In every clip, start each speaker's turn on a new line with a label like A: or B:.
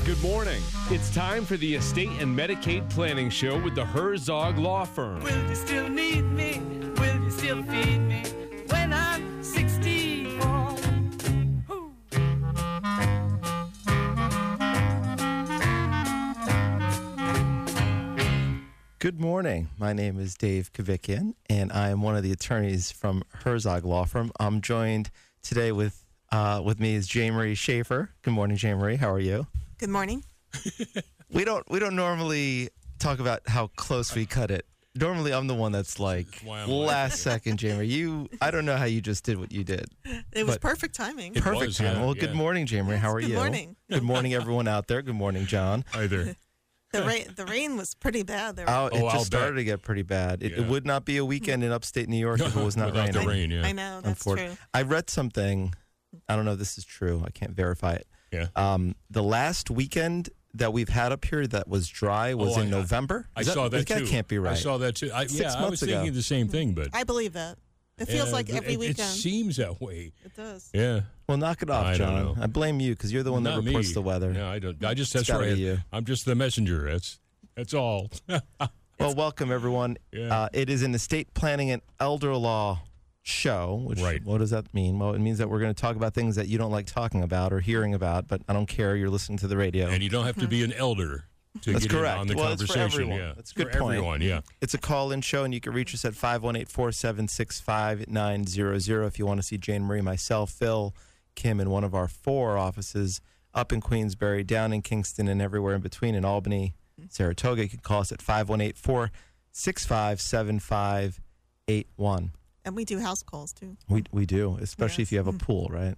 A: Good morning. It's time for the Estate and Medicaid Planning Show with the Herzog Law Firm.
B: Will you still need me? Will you still feed me when I'm 64? Ooh.
C: Good morning. My name is Dave Kavikian, and I am one of the attorneys from Herzog Law Firm. I'm joined today with me is Jay Marie Schaefer. Good morning, Jay Marie. How are you?
D: Good morning.
C: We don't normally talk about how close we cut it. Normally, I'm the one that's like last second, Jay Marie. I don't know how you just did what you did.
D: It was perfect timing.
C: Perfect timing. Well, good morning, Jay Marie. How are you?
D: Good morning.
C: Good morning, everyone out there. Good morning, John.
A: Hi there.
D: The rain was pretty bad there.
C: It
A: I'll
C: just started
A: bet.
C: to get pretty bad. It
A: Yeah.
C: would not be a weekend in upstate New York if it was not
A: Without
C: raining.
A: the rain, yeah.
D: I know, that's true.
C: I read something. I don't know if this is true. I can't verify it.
A: Yeah.
C: The last weekend that we've had up here that was dry was in November.
A: I saw that too.
C: That can't be right.
A: I saw that too. I was
C: months ago.
A: thinking the same thing, but
D: I believe that. It feels like every
A: it
D: weekend.
A: seems that way.
D: It does.
A: Yeah.
C: Well, knock it off,
A: I don't
C: John.
A: know.
C: I blame you because you're the one that
A: Not
C: reports
A: me.
C: the weather.
A: No, I don't. I just
C: It's
A: that's
C: gotta
A: right.
C: be you.
A: I'm just the messenger. That's all.
C: Well, welcome, everyone.
A: Yeah.
C: It is an estate planning and elder law show. Which,
A: Right.
C: What does that mean? Well, it means that we're going to talk about things that you don't like talking about or hearing about, but I don't care. You're listening to the radio.
A: And you don't have to be an elder to
C: That's
A: get
C: correct.
A: in on the
C: Well, it's for
A: conversation.
C: everyone.
A: Yeah.
C: That's a good
A: for
C: point.
A: everyone. Yeah.
C: It's a call-in show, and you can reach us at 518-476-5900 if you want to see Jane Marie, myself, Phil, Kim, in one of our 4 offices up in Queensbury, down in Kingston, and everywhere in between in Albany, Saratoga. You can call us at 518-465-7581.
D: And we do house calls too.
C: We do, especially if you have a pool, right?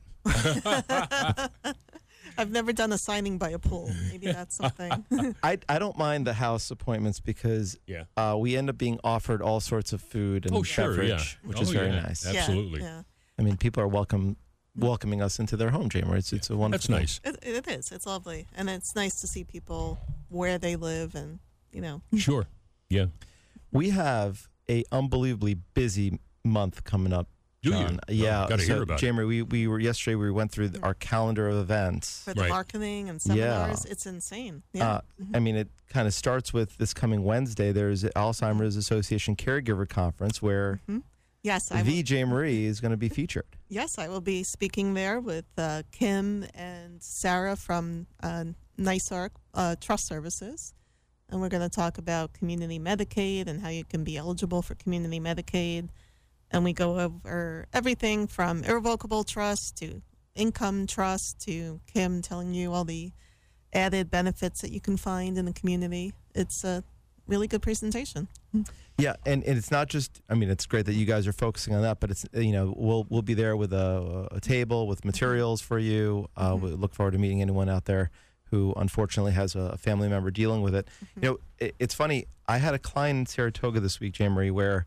D: I've never done a signing by a pool. Maybe that's something.
C: I don't mind the house appointments because
A: Yeah.
C: we end up being offered all sorts of food and
A: Oh, sure.
C: beverage,
A: Yeah.
C: which
A: Oh,
C: is very
A: yeah.
C: nice.
A: Absolutely.
D: Yeah.
C: I mean, people are welcoming us into their home, Jamer. It's a wonderful.
A: That's nice.
D: It is. It's lovely. And it's nice to see people where they live and,
A: Sure. Yeah.
C: We have a unbelievably busy month coming up.
A: Do you?
C: John.
A: Oh,
C: Yeah.
A: gotta hear about it.
C: Jamer, we were yesterday. We went through our calendar of events.
D: for the
A: Right.
D: marketing and seminars, it's insane. Yeah.
C: I mean, it kind of starts with this coming Wednesday. There's an Alzheimer's Association Caregiver Conference where
D: Yes,
C: the Jay Marie is going to be featured.
D: Yes, I will be speaking there with Kim and Sarah from NYSARC Trust Services. And we're going to talk about community Medicaid and how you can be eligible for community Medicaid. And we go over everything from irrevocable trust to income trust to Kim telling you all the added benefits that you can find in the community. It's a really good presentation.
C: Yeah, and it's not just. I mean, it's great that you guys are focusing on that, but it's we'll be there with a table with materials for you. We look forward to meeting anyone out there who unfortunately has a family member dealing with it. It's funny. I had a client in Saratoga this week, Jane Marie, where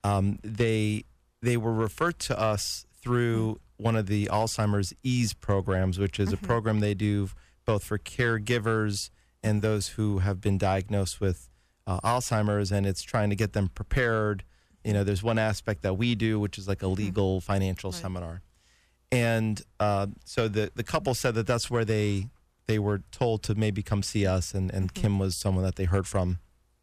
C: they were referred to us through one of the Alzheimer's Ease programs, which is a program they do both for caregivers and those who have been diagnosed with Alzheimer's, and it's trying to get them prepared. There's one aspect that we do, which is like a legal financial seminar. And so the couple said that that's where they were told to maybe come see us, and Kim was someone that they heard from.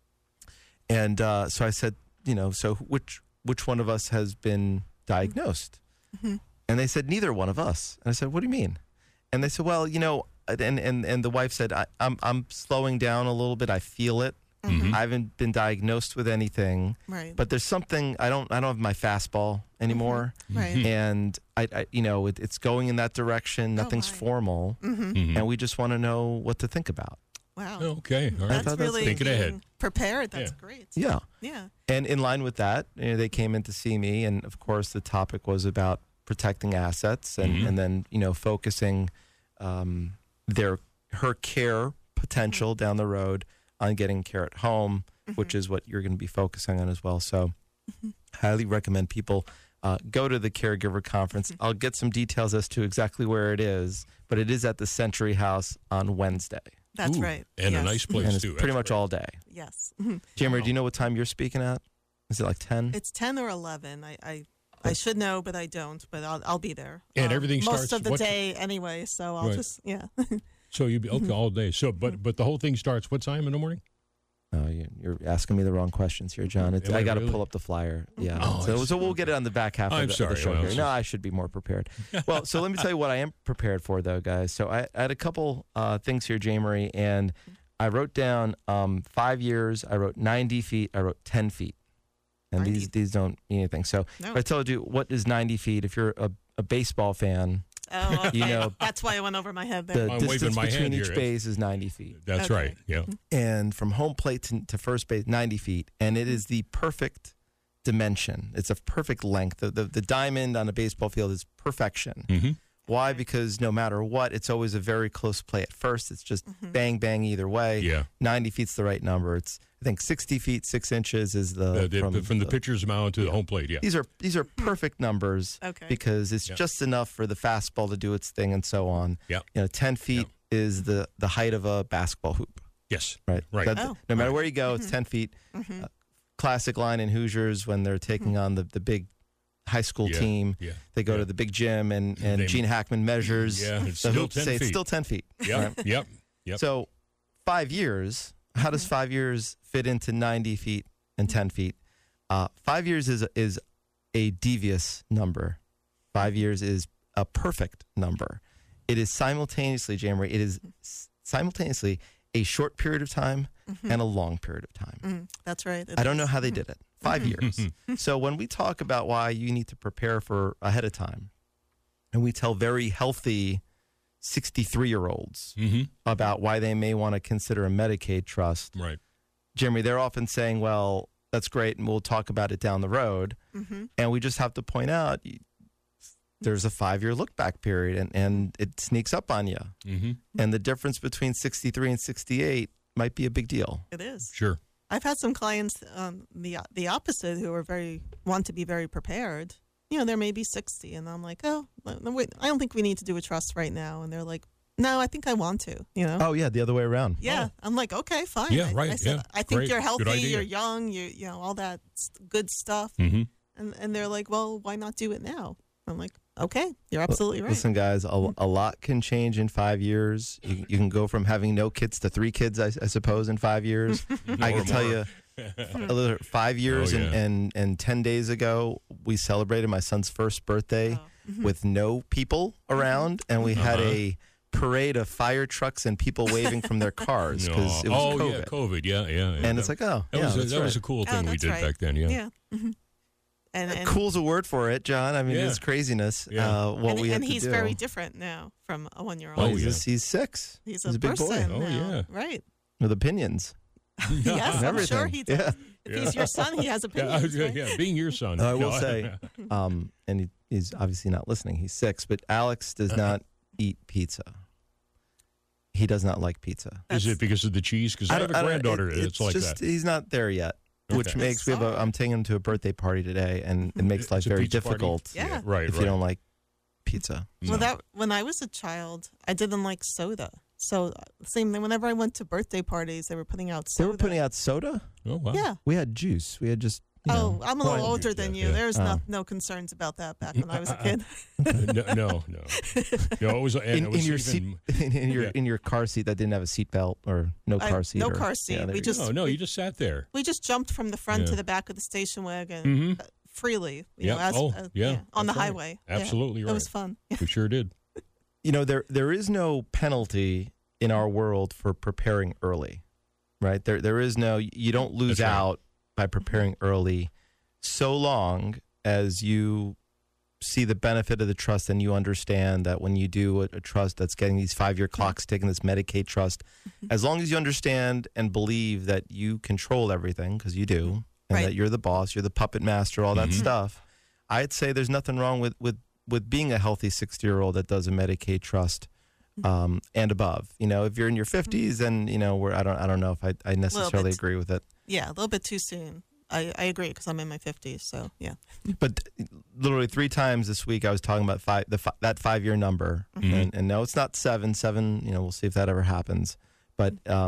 C: And so I said, so which one of us has been diagnosed? And they said, neither one of us. And I said, what do you mean? And they said, well, and the wife said, I'm slowing down a little bit. I feel it. I haven't been diagnosed with anything,
D: Right.
C: but there's something I don't have my fastball anymore,
D: Right.
C: and it's going in that direction. Nothing's
D: my.
C: formal, and we just want to know what to think about.
D: Wow.
A: Okay. All right.
D: That's really
A: thinking
D: being
A: ahead.
D: prepared. That's
A: Yeah.
D: great.
C: Yeah,
D: Yeah.
C: and in line with that, they came in to see me, and of course the topic was about protecting assets and then focusing her care potential down the road on getting care at home, which is what you're going to be focusing on as well. So highly recommend people go to the Caregiver Conference. I'll get some details as to exactly where it is, but it is at the Century House on Wednesday.
D: That's
A: Ooh,
D: right.
A: And
D: Yes.
A: a nice place,
C: And it's
A: too.
C: pretty
A: That's
C: much
A: great.
C: all day.
D: Yes.
C: Jamie, do you know what time you're speaking at? Is it like 10?
D: It's 10 or 11. I should know, but I don't. But I'll be there.
A: And everything
D: most
A: starts
D: of the
A: what-
D: day anyway. So I'll
A: Right.
D: just
E: So you'd be okay all day. So, but the whole thing starts what time in the morning?
C: You're asking me the wrong questions here, John.
E: Am
C: I
E: I
C: got to
E: really?
C: pull up the flyer. Yeah.
E: Oh,
C: so we'll get it on the back half
E: I'm
C: of the
E: sorry.
C: show
E: Well,
C: here.
E: it's
C: No,
E: just-
C: I should be more prepared. Well, so let me tell you what I am prepared for, though, guys. So I had a couple things here, Jay Marie, and I wrote down 5 years. I wrote 90 feet. I wrote 10 feet. And
D: 90.
C: these don't mean anything. So
D: No.
C: if I told you what is 90 feet, if you're a baseball fan,
D: Oh, okay.
C: You know,
D: that's why I went over my head
C: the
D: there.
E: I'm waving
C: distance
E: my
C: between
E: hand
C: each
E: here.
C: base is 90 feet.
E: That's
D: Okay.
E: right. Yeah.
C: And from home plate to first base, 90 feet. And it is the perfect dimension. It's a perfect length. The diamond on a baseball field is perfection.
E: Mm-hmm.
C: Why? Because no matter what, it's always a very close play at first. It's just bang, bang either way.
E: Yeah.
C: 90 feet's the right number. It's, I think, 60 feet, 6 inches is
E: From the pitcher's mound to the home plate. Yeah.
C: These are perfect numbers
D: Okay.
C: because it's
E: Yeah.
C: just enough for the fastball to do its thing and so on.
E: Yeah.
C: 10 feet is the height of a basketball hoop.
E: Yes.
C: Right.
E: Right.
C: No matter where you go, it's 10 feet. Classic line in Hoosiers when they're taking on the big high school
E: Yeah,
C: team.
E: yeah,
C: They go
E: yeah.
C: to the big gym and
E: They-
C: Gene Hackman measures
E: Yeah, it's
C: the
E: still
C: hoop.
E: 10
C: Say it's
E: feet.
C: still 10 feet.
E: Yep.
C: right?
E: Yep. Yep.
C: So 5 years, how does 5 years fit into 90 feet and 10 feet? 5 years is a devious number. 5 years is a perfect number. It is simultaneously, Jamie, it is simultaneously a short period of time and a long period of time.
D: That's right.
C: I don't know how they did it. 5 years. So when we talk about why you need to prepare for ahead of time, and we tell very healthy 63-year-olds about why they may want to consider a Medicaid trust,
E: Right.
C: Jeremy, they're often saying, well, that's great, and we'll talk about it down the road. And we just have to point out there's a 5-year look-back period, and it sneaks up on you.
E: Mm-hmm.
C: And the difference between 63 and 68 might be a big deal.
D: It is.
E: Sure.
D: I've had some clients, the opposite, who are want to be very prepared. You know, they're maybe 60, and I'm like, oh, no, wait, I don't think we need to do a trust right now. And they're like, no, I think I want to. You know?
C: Oh, yeah, the other way around.
D: Yeah, I'm like, okay, fine.
E: Yeah, right,
D: I said,
E: yeah,
D: I think
E: great,
D: you're
E: good
D: healthy,
E: idea.
D: you're young, you know, all that good stuff.
E: Mm-hmm.
D: And they're like, well, why not do it now? I'm like, okay, you're absolutely right.
C: Listen, guys, a lot can change in 5 years. You can go from having no kids to 3 kids, I suppose, in 5 years. I can tell you, 5 years
E: Oh, yeah.
C: and 10 days ago, we celebrated my son's first birthday with no people around, and we had a parade of fire trucks and people waving from their cars because it was COVID.
E: yeah, COVID. Yeah.
C: And it's like, oh,
E: that,
C: yeah,
E: was,
C: that's
E: that was
C: right.
E: a cool
D: Oh,
E: thing we
D: that's
E: did
D: right.
E: back then. Yeah.
D: Yeah. And
C: Cool's a word for it, John. I mean,
E: Yeah.
C: it's craziness.
E: Yeah.
C: What we have
D: and
C: to
D: he's
C: do.
D: very different now from a 1-year-old.
E: Oh,
C: He's 6.
D: He's
C: a big boy
D: person
E: Oh,
D: now.
E: yeah.
D: Right.
C: with opinions.
D: Yes, I'm
C: everything.
D: sure he does.
C: Yeah.
D: If he's your son, he has
E: Yeah,
D: opinions. right?
E: yeah, being your son.
C: I will
E: No,
C: say, and he's obviously not listening. He's 6, but Alex does not eat pizza. He does not like pizza.
E: Is it because of the cheese? Because I have a granddaughter that's like
C: just,
E: that.
C: He's not there yet, which
E: Okay.
C: makes I'm taking him to a birthday party today, and it makes life
E: It's a
C: very
E: pizza party?
C: difficult
D: Yeah.
E: Right,
C: if
E: right.
C: you don't like pizza.
D: Well, when I was a child, I didn't like soda. So same thing. Whenever I went to birthday parties, they were putting out
C: They
D: soda.
C: were putting out soda.
E: Oh, wow.
D: Yeah.
C: We had juice. We had just.
D: Oh, I'm a little
E: wine
D: older
E: juice,
D: than
E: yeah,
D: you.
E: yeah.
D: There was
C: Oh.
D: no concerns about that back when I was a kid.
E: No. It was, and
C: In
E: it was
C: your
E: even,
C: seat,
E: Yeah.
C: in your car seat that didn't have a seat belt or no car seat.
D: no
C: or-
D: car seat.
C: Yeah, there
D: We
C: you
D: just-
E: No, you just sat there.
D: We just jumped from the front
E: Yeah.
D: to the back of the station wagon
E: Mhm.
D: freely. You
E: Yeah.
D: know, as,
E: Oh,
D: on
E: yeah,
D: the
E: that's right.
D: highway. Yeah.
E: Absolutely
D: It was
E: right.
D: fun.
E: We sure did.
C: You know, there is no penalty in our world for preparing early, right? There is no, you don't lose
E: That's right.
C: out by preparing early so long as you see the benefit of the trust and you understand that when you do a trust that's getting these 5-year clocks taking this Medicaid trust, as long as you understand and believe that you control everything, because you do, and
D: Right.
C: that you're the boss, you're the puppet master, all that stuff, I'd say there's nothing wrong with being a healthy 60-year-old that does a Medicaid trust and above. You know, if you're in your 50s, then, you know, I don't know if I necessarily
D: bit.
C: agree with it.
D: Yeah, a little bit too soon. I agree because I'm in my 50s. So, yeah.
C: But literally 3 times this week I was talking about that 5-year number. And no, it's not 7. 7, you know, we'll see if that ever happens. But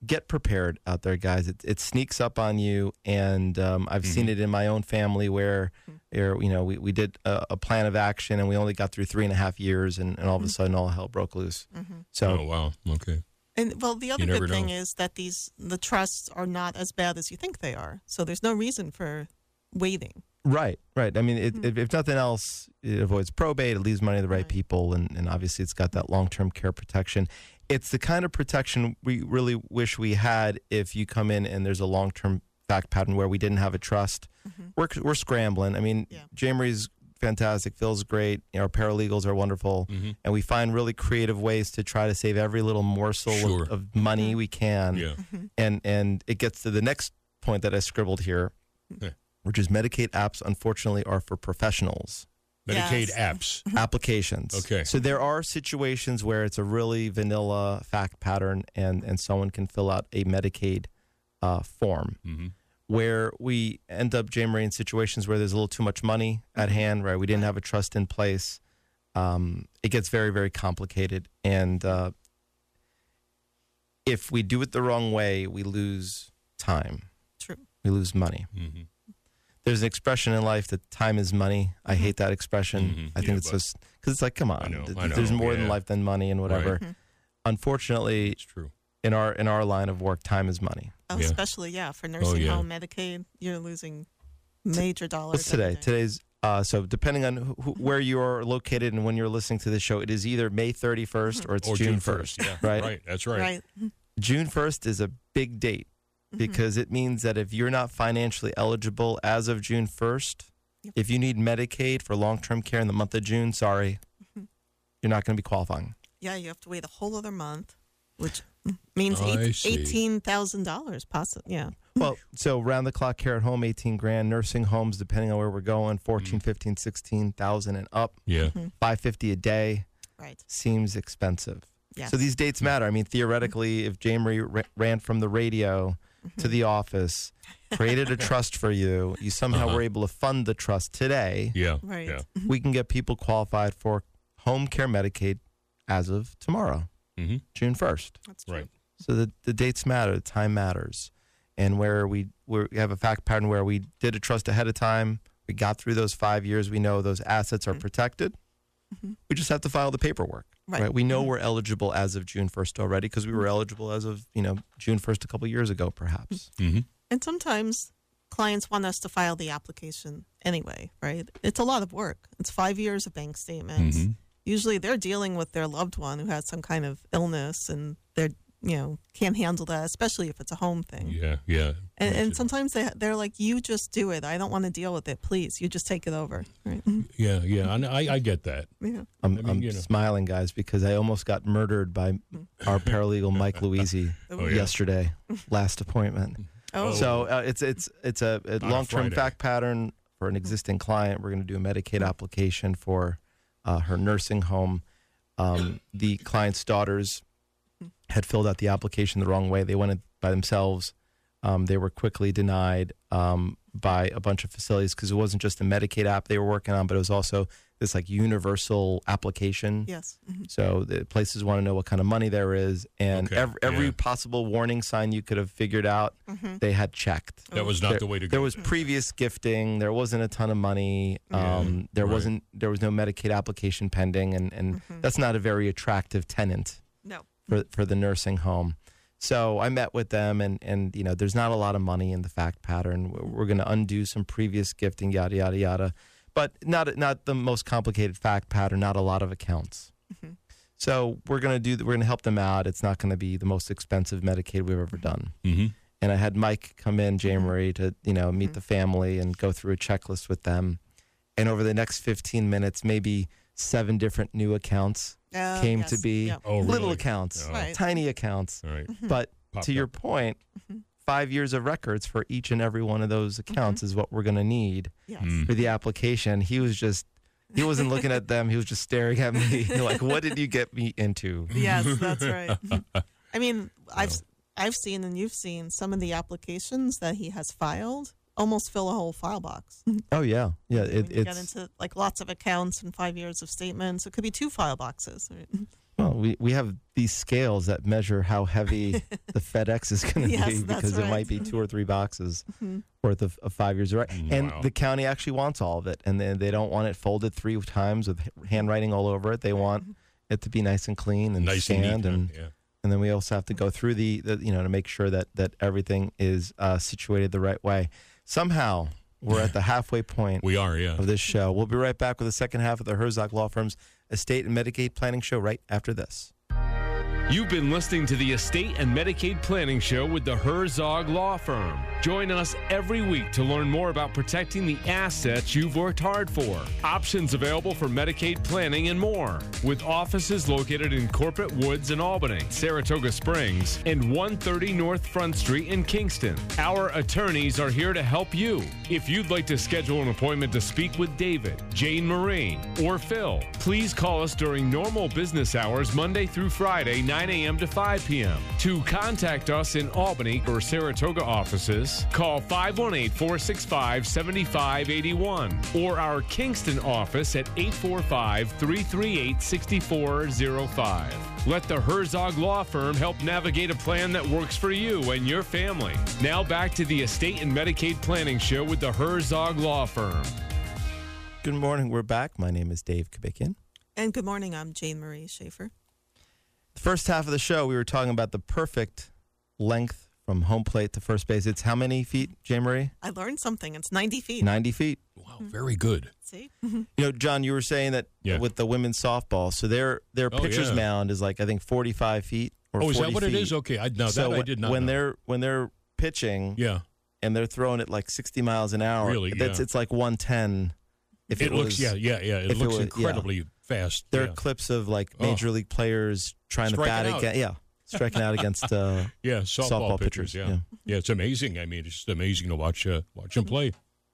C: get prepared out there, guys. It sneaks up on you, and I've seen it in my own family where we did a plan of action, and we only got through 3.5 years, and all of a sudden all hell broke loose. So,
E: oh, wow. Okay.
D: And well, the other
E: You never
D: good thing
E: know.
D: is that the trusts are not as bad as you think they are. So there's no reason for waiting.
C: right. I mean, if nothing else, it avoids probate, it leaves money to the right
D: Right.
C: people, and obviously it's got that long-term care protection. It's the kind of protection we really wish we had if you come in and there's a long-term fact pattern where we didn't have a trust. We're scrambling. I mean,
D: Yeah.
C: Jamery's fantastic. Phil's great. Our paralegals are wonderful. And we find really creative ways to try to save every little morsel
E: Sure.
C: of money we can.
E: Yeah.
C: And it gets to the next point that I scribbled here,
E: Okay.
C: which is Medicaid apps, unfortunately, are for professionals.
E: Medicaid
D: Yes.
E: apps.
C: Applications.
E: Okay.
C: So there are situations where it's a really vanilla fact pattern and someone can fill out a Medicaid form where we end up, Jamery, in situations where there's a little too much money at hand, right? We didn't have a trust in place. It gets very, very complicated. And if we do it the wrong way, we lose time.
D: True.
C: We lose money. There's an expression in life that time is money. I hate that expression. I think
E: Yeah,
C: it's
E: but-
C: just because it's like, come on,
E: I know,
C: there's more than
E: yeah.
C: life than money and whatever. Unfortunately,
E: It's true.
C: in our line of work, time is money.
D: Oh,
E: Yeah.
D: especially, for nursing
E: yeah.
D: home Medicaid, you're losing major dollars.
C: What's today?
D: every day.
C: Today's so depending on where you are located and when you're listening to the show, it is either May 31st or it's
E: Or
C: June 1st.
E: Yeah.
C: Right?
E: That's right.
D: Right.
C: June 1st is a big date because it means that if you're not financially eligible as of June 1st, if you need Medicaid for long-term care in the month of June, sorry, you're not going to be qualifying.
D: Yeah, you have to wait a whole other month, which means
E: I see.
D: $18,000 possibly. Yeah.
C: Well, so round the clock care at home, 18 grand. Nursing homes, depending on where we're going, 14, 15, 16,000 and up.
E: Yeah.
C: $550 a day
D: Right.
C: seems expensive.
D: Yes.
C: So these dates matter. I mean, theoretically, if Jamery ran from the radio to the office, created a trust for you, you somehow were able to fund the trust today,
E: Yeah.
D: Right.
E: Yeah.
C: we can get people qualified for home care Medicaid as of tomorrow, June 1st.
D: That's true.
E: Right.
C: So the dates matter, the time matters. And where we have a fact pattern where we did a trust ahead of time, we got through those 5 years, we know those assets are protected. We just have to file the paperwork.
D: Right.
C: We know we're eligible as of June 1st already because we were eligible as of, June 1st a couple years ago, perhaps.
D: And sometimes clients want us to file the application anyway, right? It's a lot of work. It's 5 years of bank statements. Usually they're dealing with their loved one who has some kind of illness and they're, can't handle that, especially if it's a home thing.
E: Yeah. Yeah.
D: And sometimes they're like, you just do it. I don't want to deal with it. Please, you just take it over. Right?
E: Yeah. Yeah. I get that.
D: Yeah.
C: I'm smiling, guys, because I almost got murdered by our paralegal, Mike Louisi,
E: yeah.
C: yesterday, last appointment.
D: Oh,
C: So it's a long-term
E: Friday.
C: fact pattern for an existing client. We're going to do a Medicaid application for her nursing home. The client's daughters had filled out the application the wrong way. They went in by themselves. They were quickly denied by a bunch of facilities because it wasn't just a Medicaid app they were working on, but it was also this like universal application.
D: yes.
C: So the places want to know what kind of money there is, and
E: Okay,
C: every
E: yeah.
C: possible warning sign you could have figured out, they had checked.
E: That was not the way to go.
C: There was previous gifting. There wasn't a ton of money. There was no Medicaid application pending, and that's not a very attractive tenant
D: No.
C: for the nursing home. So I met with them, and there's not a lot of money in the fact pattern. We're going to undo some previous gifting, yada yada yada, but not the most complicated fact pattern. Not a lot of accounts. So we're going to help them out. It's not going to be the most expensive Medicaid we've ever done. And I had Mike come in, Jamery, to meet the family and go through a checklist with them. And over the next 15 minutes, maybe 7 different new accounts came
D: yes.
C: to be.
D: Yep.
E: Oh,
C: Little
E: really?
C: accounts,
E: Oh.
D: Right.
C: tiny accounts.
E: All right.
C: But
E: Popped
C: to your
E: up.
C: point, 5 years of records for each and every one of those accounts is what we're going to need
D: Yes.
C: for the application. He wasn't looking at them. He was just staring at me like, what did you get me into?
D: Yes, that's right. I mean, I've seen and you've seen some of the applications that he has filed almost fill a whole file box.
C: Oh, yeah. Yeah,
D: When you get
C: it's
D: into like lots of accounts and 5 years of statements. It could be 2 file boxes. Right?
C: well, we have these scales that measure how heavy the FedEx is going to
D: Yes,
C: be
D: that's
C: because it
D: right.
C: might be 2 or 3 boxes worth of 5 years. Right. And
E: Wow.
C: the county actually wants all of it. And they don't want it folded 3 times with handwriting all over it. They want it to be nice and clean and
E: Nice
C: scanned.
E: and neat.
C: And then we also have to go through the to make sure that everything is situated the right way. Somehow, we're at the halfway point
E: We are, yeah.
C: of this show. We'll be right back with the second half of the Herzog Law Firm's Estate and Medicaid Planning Show right after this.
A: You've been listening to the Estate and Medicaid Planning Show with the Herzog Law Firm. Join us every week to learn more about protecting the assets you've worked hard for. Options available for Medicaid planning and more. With offices located in Corporate Woods in Albany, Saratoga Springs, and 130 North Front Street in Kingston. Our attorneys are here to help you. If you'd like to schedule an appointment to speak with David, Jane Marie, or Phil, please call us during normal business hours Monday through Friday, 9 a.m. to 5 p.m. To contact us in Albany or Saratoga offices, call 518-465-7581 or our Kingston office at 845-338-6405. Let the Herzog Law Firm help navigate a plan that works for you and your family. Now back to the Estate and Medicaid Planning Show with the Herzog Law Firm.
C: Good morning. We're back. My name is Dave Kabikian.
D: And good morning. I'm Jane Marie Schaefer.
C: The first half of the show, we were talking about the perfect length from home plate to first base. It's how many feet, Jane Marie?
D: I learned something. It's 90 feet.
C: 90 feet.
E: Wow, very good.
D: See?
C: You know, John, you were saying that
E: Yeah.
C: with the women's softball, so their pitcher's
E: yeah.
C: mound is like, I think, 45 feet or 40
E: Oh, is that what
C: feet.
E: it is? Okay, I did not
C: when
E: know.
C: they're pitching
E: Yeah,
C: and they're throwing it like 60 miles an hour,
E: Really, yeah.
C: it's like 110. If
E: it looks,
C: was,
E: It
C: if it
E: looks
C: was-
E: incredibly fast.
C: There
E: yeah.
C: are clips of like
E: Oh.
C: major league players trying to
E: Striking
C: bat
E: out.
C: against, striking out against
E: Yeah, softball pitchers.
C: pitchers,
E: Yeah.
C: yeah.
E: yeah, it's amazing. I mean, it's just amazing to watch them play.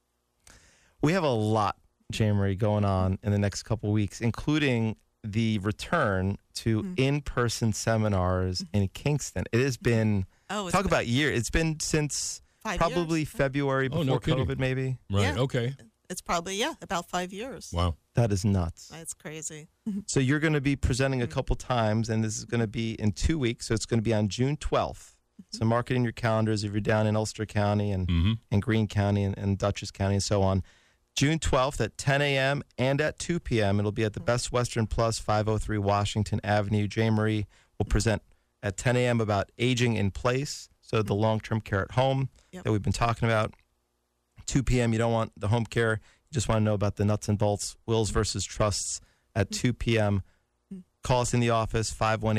C: We have a lot, Jane Marie, going on in the next couple of weeks, including the return to in-person seminars in Kingston. It has been,
D: Oh, it's
C: talk about year. It's been since
D: 5
C: probably
D: years.
C: February
E: Oh,
C: before
E: no kidding.
C: COVID, maybe.
E: Right.
D: Yeah.
E: Okay.
D: It's probably, about 5 years.
E: Wow.
C: That is nuts.
D: That's crazy.
C: So you're going to be presenting a couple times, and this is going to be in 2 weeks. So it's going to be on June 12th. So mark it in your calendars if you're down in Ulster County and Greene County and Dutchess County and so on. June 12th at 10 a.m. and at 2 p.m. It'll be at the Best Western Plus, 503 Washington Avenue. Jane Marie will present at 10 a.m. about aging in place, so the long-term care at home
D: Yep.
C: that we've been talking about. 2 p.m. You don't want the home care. You just want to know about the nuts and bolts, wills versus trusts at 2 p.m. Call us in the office,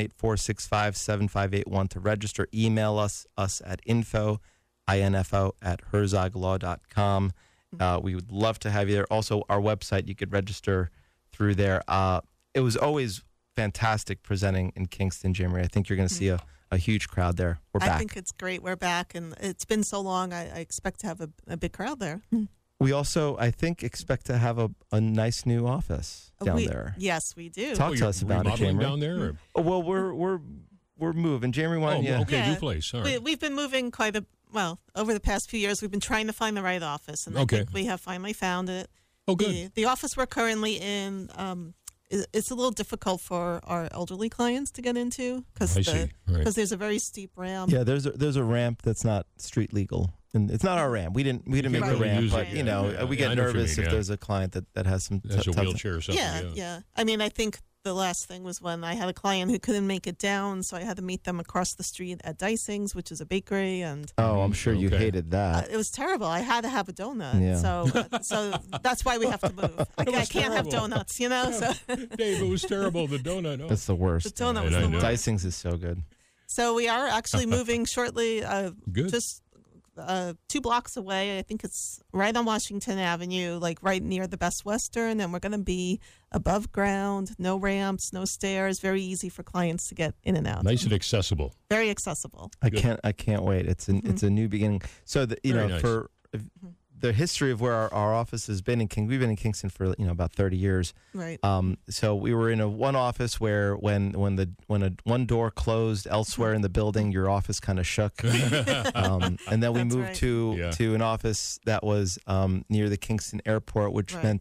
C: 518-465-7581 to register. Email us at info at herzoglaw.com. We would love to have you there. Also, our website, you could register through there. It was always fantastic presenting in Kingston, Jim Marie. I think you're going to see a huge crowd there. We're back.
D: I think it's great. We're back, and it's been so long. I expect to have a big crowd there.
C: We also, I think, expect to have a nice new office down there.
D: Yes, we do.
C: Talk to us about it,
E: remodeling
C: Jane Marie.
E: down there? Or?
C: Oh, well, we're moving. Jane Marie, why don't you?
E: Okay,
D: Yeah.
E: new place. All right.
D: We've been moving over the past few years. We've been trying to find the right office, and I
E: Okay.
D: think we have finally found it.
E: Oh, good.
D: The office we're currently in, it's a little difficult for our elderly clients to get into because
E: I see. Right.
D: there's a very steep ramp.
C: Yeah, there's a ramp that's not street legal, and it's not our ramp. We didn't make
D: can't
C: the
D: really
C: ramp,
E: use
C: but
E: it,
C: you know,
E: yeah.
C: we
E: Yeah,
C: get
E: I know what you
C: nervous
E: mean,
C: if
E: yeah.
C: there's a client that has some
E: There's a
C: tough-
E: wheelchair or something.
D: Yeah. I mean, I think the last thing was when I had a client who couldn't make it down, so I had to meet them across the street at Dicing's, which is a bakery, and
C: Oh, I'm sure you
E: Okay.
C: hated that.
D: it was terrible. I had to have a donut,
C: Yeah.
D: so that's why we have to move. I
E: was
D: can't have
E: terrible.
D: donuts, you know. So
E: Dave, it was terrible. The donut. Oh.
C: That's the worst.
D: the donut
E: Yeah,
D: was
E: I
D: the
E: know.
D: worst.
C: Dicing's is so good.
D: So we are actually moving shortly,
E: Good.
D: just 2 blocks away. I think it's right on Washington Avenue, like right near the Best Western, and we're going to be above ground, no ramps, no stairs, very easy for clients to get in and out.
E: Nice and accessible.
D: Very accessible.
C: I
E: Good.
C: can't wait. It's a new beginning. So
E: Very nice.
C: for the history of where our office has been we've been in Kingston for about 30 years.
D: Right.
C: So we were in one office where when one door closed elsewhere in the building, your office kind of shook. And then we
D: That's
C: moved
D: right.
C: to an office that was near the Kingston airport, which
D: Right.
C: meant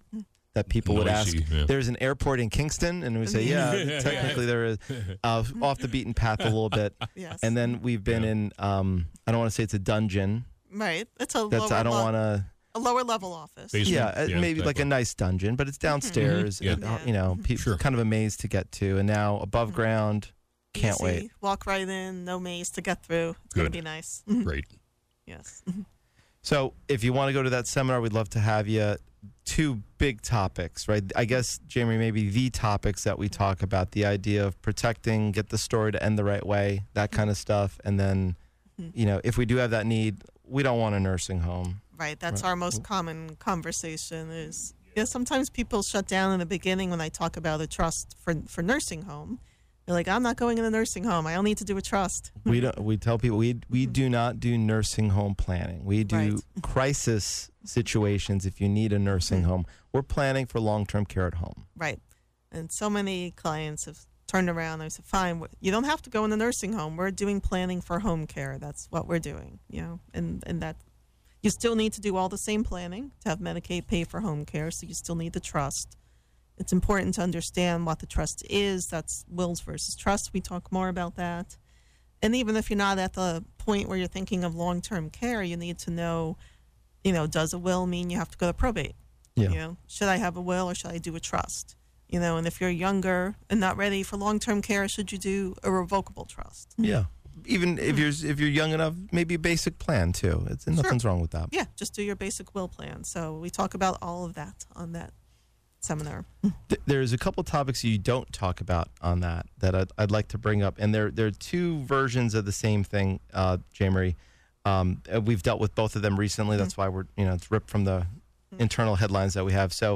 C: that people would ask.
E: Noisy, yeah.
C: There's an airport in Kingston, and we say, yeah, technically there is, off the beaten path a little bit.
D: Yes.
C: And then we've been in, I don't want to say it's a dungeon.
D: Right. It's a
C: That's I don't want to.
D: a lower level office.
E: Basement.
C: Yeah, maybe like a nice dungeon, but it's downstairs.
E: Yeah.
C: and, you know, people
E: Sure.
C: kind of a maze to get to, and now above ground. Can't
D: Easy.
C: wait.
D: Walk right in. No maze to get through. It's going to
E: Good.
D: be nice.
E: Great.
D: Yes.
C: So if you want to go to that seminar, we'd love to have you. Two big topics, right? I guess, Jamie, maybe the topics that we talk about, the idea of protecting, get the story to end the right way, that kind of stuff. And then, you know, if we do have that need, we don't want a nursing home.
D: Right. That's our most common conversation is, sometimes people shut down in the beginning when I talk about a trust for nursing home. They're like, I'm not going in a nursing home. I only need to do a trust.
C: We tell people we do not do nursing home planning. We do
D: Right.
C: crisis situations if you need a nursing home. We're planning for long-term care at home.
D: Right. And so many clients have turned around and said, fine, you don't have to go in the nursing home. We're doing planning for home care. That's what we're doing, and that you still need to do all the same planning to have Medicaid pay for home care. So you still need the trust. It's important to understand what the trust is. That's wills versus trust. We talk more about that. And even if you're not at the point where you're thinking of long-term care, you need to know, does a will mean you have to go to probate?
C: Yeah.
D: Should I have a will or should I do a trust? And if you're younger and not ready for long-term care, should you do a revocable trust?
C: Yeah. Even if you're young enough, maybe a basic plan too. Nothing's wrong with that.
D: Yeah, just do your basic will plan. So we talk about all of that on that seminar.
C: There's a couple topics you don't talk about on that I'd like to bring up, and there are two versions of the same thing, Jamie. We've dealt with both of them recently. That's why it's ripped from the internal headlines that we have. So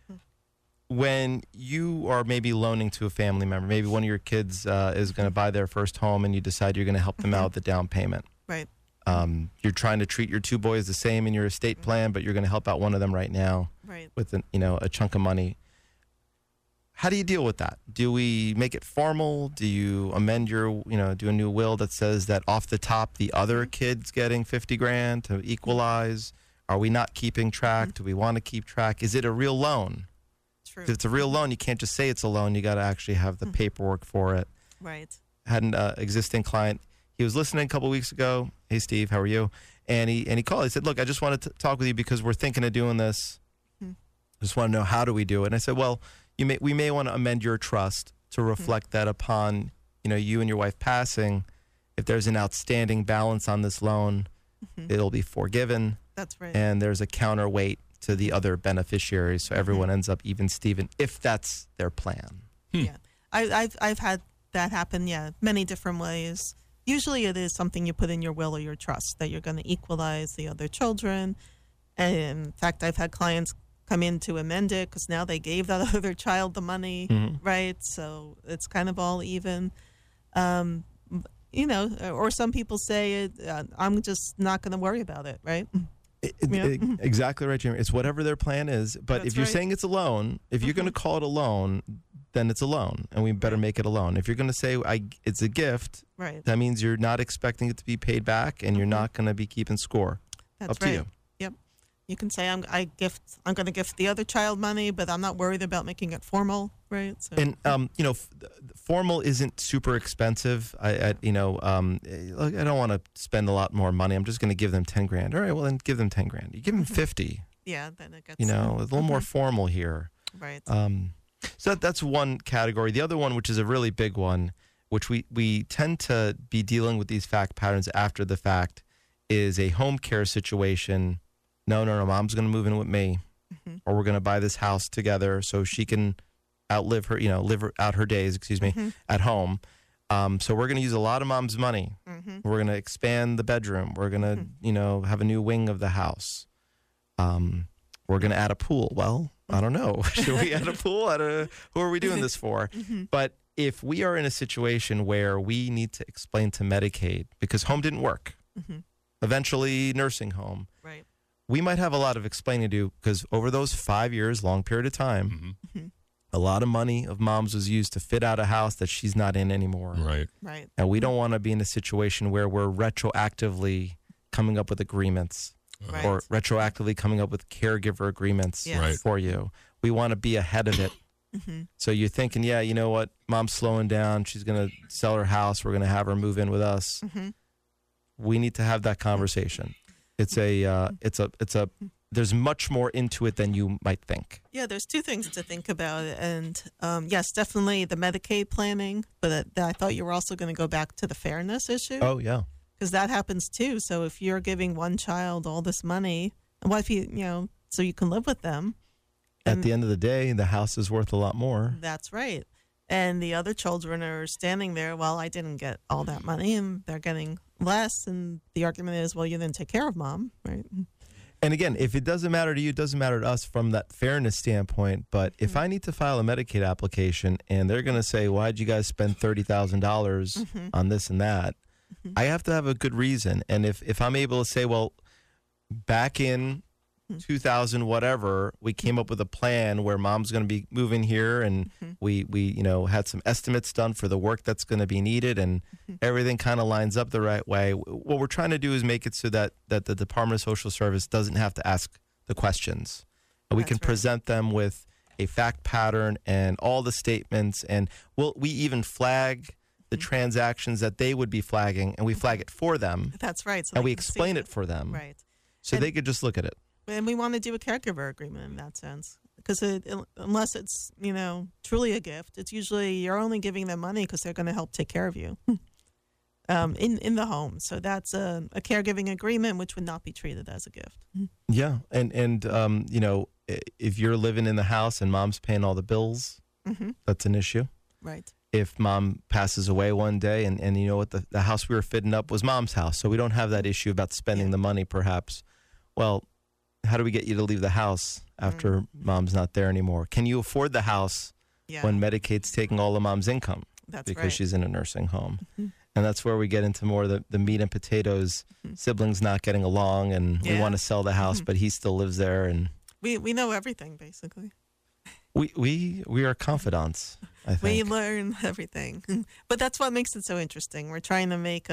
C: when you are maybe loaning to a family member, maybe one of your kids is going to buy their first home, and you decide you're going to help them out with the down payment.
D: Right.
C: You're trying to treat your two boys the same in your estate plan, but you're going to help out one of them right now.
D: Right.
C: With a chunk of money. How do you deal with that? Do we make it formal? Do you amend do a new will that says that off the top the other kid's getting $50,000 to equalize? Are we not keeping track? Do we want to keep track? Is it a real loan?
D: True.
C: If it's a real loan, you can't just say it's a loan. You got to actually have the paperwork for it.
D: Right.
C: Had an existing client. He was listening a couple weeks ago. Hey, Steve, how are you? And he called. He said, look, I just wanted to talk with you because we're thinking of doing this. I just want to know, how do we do it? And I said, well, we may want to amend your trust to reflect that upon, you and your wife passing, if there's an outstanding balance on this loan, it'll be forgiven.
D: That's right.
C: And there's a counterweight to the other beneficiaries, so everyone ends up even Steven, if that's their plan.
D: Yeah. I've had that happen, many different ways. Usually it is something you put in your will or your trust, that you're going to equalize the other children. And in fact, I've had clients come in to amend it because now they gave that other child the money, right? So it's kind of all even. Or some people say, I'm just not going to worry about it, right?
C: Exactly right, Jamie. It's whatever their plan is. But
D: That's
C: if you're
D: right.
C: saying it's a loan, if you're going to call it a loan, then it's a loan, and we better make it a loan. If you're going to say it's a gift,
D: Right.
C: that means you're not expecting it to be paid back, and you're not going to be keeping score.
D: That's
C: Up to
D: right.
C: you.
D: Yep. You can say I'm going to gift the other child money, but I'm not worried about making it formal, right? So,
C: And formal isn't super expensive. I don't want to spend a lot more money. I'm just going to give them $10,000. All right, well then give them $10,000. You give them 50.
D: yeah, then it gets
C: A little more formal here.
D: right.
C: So that's one category. The other one, which is a really big one, which we tend to be dealing with these fact patterns after the fact, is a home care situation. No, mom's going to move in with me, or we're going to buy this house together so she can outlive her, live out her days, at home. So we're going to use a lot of mom's money. We're going to expand the bedroom. We're going to, have a new wing of the house. We're going to add a pool. Well, I don't know. Should we add a pool? Who are we doing this for? But if we are in a situation where we need to explain to Medicaid, because home didn't work, eventually nursing home,
D: Right.
C: we might have a lot of explaining to do, because over those 5 years, long period of time, a lot of money of mom's was used to fit out a house that she's not in anymore.
E: Right.
D: Right.
C: And we don't want to be in a situation where we're retroactively coming up with agreements
D: Right.
C: or retroactively coming up with caregiver agreements
D: Yes.
E: Right.
C: for you. we want to be ahead of it. So you're thinking, yeah, you know what? Mom's slowing down. She's going to sell her house. We're going to have her move in with us. We need to have that conversation. It's a there's much more into it than you might think.
D: Yeah, there's two things to think about. And yes, definitely the Medicaid planning, but I thought you were also going to go back to the fairness issue.
C: Oh, yeah.
D: Because that happens too. So if you're giving one child all this money, what if you so you can live with them?
C: At the end of the day, the house is worth a lot more.
D: That's right. And the other children are standing there, well, I didn't get all that money, and they're getting less. And the argument is, well, you didn't take care of mom, right?
C: And again, if it doesn't matter to you, it doesn't matter to us from that fairness standpoint. But if I need to file a Medicaid application and they're going to say, why'd you guys spend $30,000 on this and that? I have to have a good reason. And if I'm able to say, well, back in 2000 whatever, we came up with a plan where mom's going to be moving here, and we had some estimates done for the work that's going to be needed, and everything kind of lines up the right way. What we're trying to do is make it so that the Department of Social Service doesn't have to ask the questions. And we can present them with a fact pattern and all the statements, and we even flag the transactions that they would be flagging, and we flag it for them.
D: That's right. So
C: and we explain it for them.
D: Right.
C: So they could just look at it.
D: And we want to do a caregiver agreement in that sense. Because unless it's, truly a gift, it's usually you're only giving them money because they're going to help take care of you in the home. So that's a caregiving agreement, which would not be treated as a gift.
C: Yeah. And if you're living in the house and mom's paying all the bills, that's an issue.
D: Right.
C: If mom passes away one day and you know what, the house we were fitting up was mom's house, so we don't have that issue about spending the money perhaps. Well, how do we get you to leave the house after mom's not there anymore? Can you afford the house when Medicaid's taking all of mom's income?
D: That's
C: because she's in a nursing home. And that's where we get into more of the meat and potatoes, siblings not getting along, and we want to sell the house, but he still lives there. And
D: we know everything, basically.
C: We are confidants, I think.
D: We learn everything. But that's what makes it so interesting. We're trying to make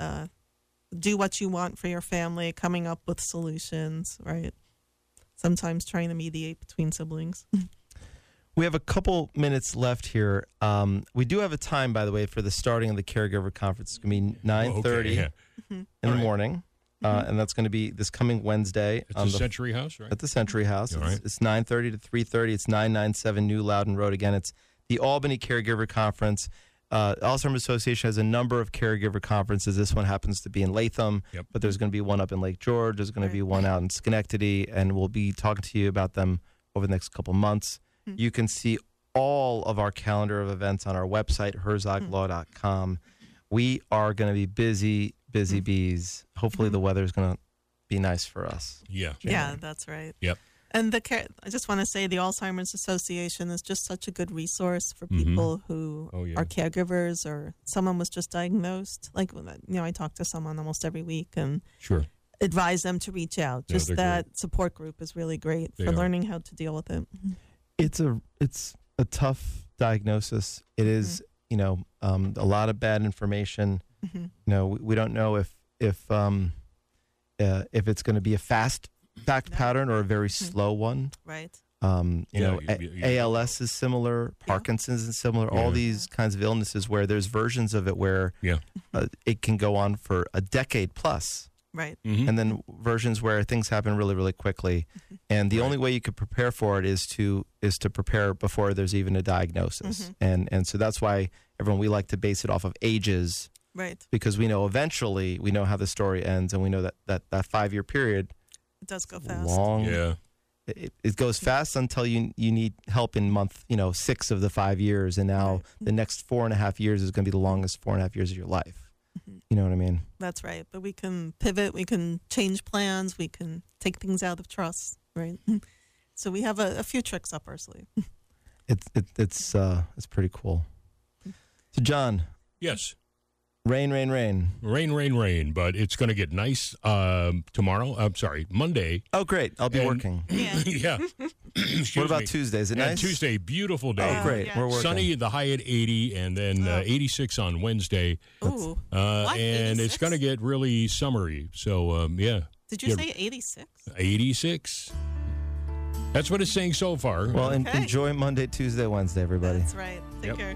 D: do what you want for your family, coming up with solutions, right? Sometimes trying to mediate between siblings.
C: We have a couple minutes left here. We do have a time, by the way, for the starting of the caregiver conference. It's going to be 9:30 in the morning, and that's going to be this coming Wednesday.
E: At the Century House, right?
C: At the Century House.
E: All right.
C: It's 9:30 to 3:30. It's 997 New Loudon Road. Again, it's the Albany Caregiver Conference. Alzheimer's Association has a number of caregiver conferences. This one happens to be in Latham, but there's going to be one up in Lake George. There's going to be one out in Schenectady, and we'll be talking to you about them over the next couple months. You can see all of our calendar of events on our website, herzoglaw.com. We are going to be busy bees. Hopefully the weather is going to be nice for us.
E: Yeah.
D: Yeah, that's right.
E: Yep.
D: And I just want to say the Alzheimer's Association is just such a good resource for people who are caregivers or someone was just diagnosed. Like, I talk to someone almost every week and advise them to reach out. Just that great. Support group is really great for learning how to deal with it.
C: It's a tough diagnosis. It is, a lot of bad information. We don't know if it's going to be a fast fact pattern or a very slow one.
D: Right.
C: ALS is similar, Parkinson's is similar, all these kinds of illnesses where there's versions of it where it can go on for a decade plus.
D: Right.
C: And then versions where things happen really, really quickly. And the only way you could prepare for it is to prepare before there's even a diagnosis. And so that's why we like to base it off of ages.
D: Right.
C: Because we know eventually we know how the story ends, and we know that 5-year period
D: it does go fast.
C: Long. Yeah. It goes fast until you need help in month 6 of the 5 years, and now the next 4.5 years is going to be the longest 4.5 years of your life. You know what I mean? That's
D: right. But we can pivot. We can change plans. We can take things out of trust. Right. So we have a few tricks up our sleeve.
C: It's pretty cool. So John.
E: Yes.
C: Rain.
E: Rain, but it's going to get nice tomorrow. I'm sorry, Monday.
C: Oh, great. I'll be working.
E: Yeah.
C: What about Tuesday? Is it nice?
E: Tuesday, beautiful day.
C: Oh, great. Yeah. We're working.
E: Sunny, the high at 80, and then 86 on Wednesday.
D: Ooh.
E: And it's going to get really summery. So,
D: Did you say 86?
E: 86. That's what it's saying so far.
C: Well,
D: Okay.
C: enjoy Monday, Tuesday, Wednesday, everybody.
D: That's right. Take
E: Yep.
D: care.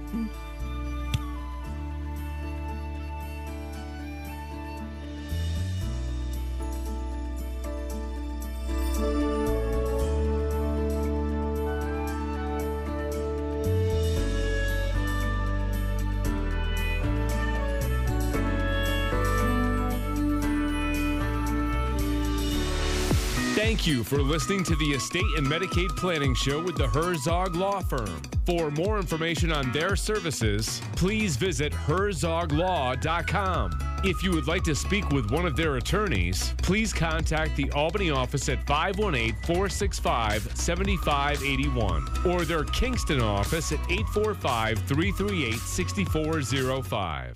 A: Thank you for listening to the Estate and Medicaid Planning Show with the Herzog Law Firm. For more information on their services, please visit herzoglaw.com. If you would like to speak with one of their attorneys, please contact the Albany office at 518-465-7581 or their Kingston office at 845-338-6405.